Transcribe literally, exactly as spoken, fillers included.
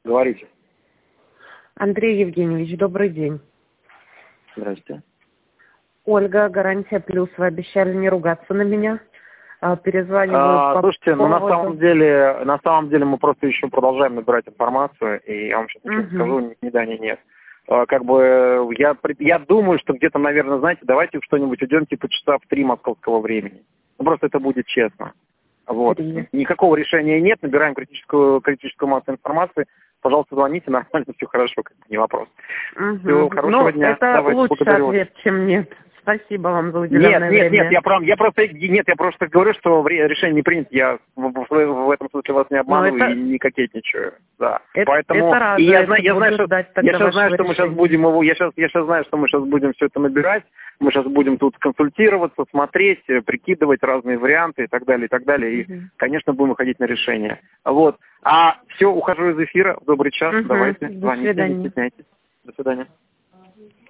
Говорите. Андрей Евгеньевич, добрый день. Здрасте. Ольга, гарантия плюс. Вы обещали не ругаться на меня. А, Перезваниваю А, по слушайте, ну на поводу... самом деле, на самом деле мы просто еще продолжаем набирать информацию, и я вам сейчас ничего не Мгм. скажу, ни, ни да, ни нет. А, Как бы я, пред- я думаю, что где-то, наверное, знаете, давайте в что-нибудь идем типа часа в три московского времени. Ну просто это будет честно. Вот. Три. Никакого решения нет, набираем критическую, критическую массу информации. Пожалуйста, звоните, нормально, все хорошо, как бы не вопрос. Мгм. Всего хорошего Ну, дня. это Давайте, лучший благодарю вас. ответ, чем нет. Спасибо вам за Нет, уделенное нет, нет, время. я, прав, я просто нет, я просто говорю, что вре- решение не принято. Я в, в- в этом смысле вас не Ну, обманываю это, и не кокетничаю. Да. это, Поэтому это и я радует. знаю, я Буду знаю, что ждать я тогда сейчас знаю, вашего что мы сейчас решения. будем его, я сейчас, я сейчас знаю, что мы сейчас будем все это набирать, мы сейчас будем тут консультироваться, смотреть, э, прикидывать разные варианты и так далее, и так далее. И, Мгм. конечно, будем выходить на решение. Вот. А все, ухожу из эфира. Добрый час. Мгм. Давайте, До звоните, не свидания. стесняйтесь. До свидания.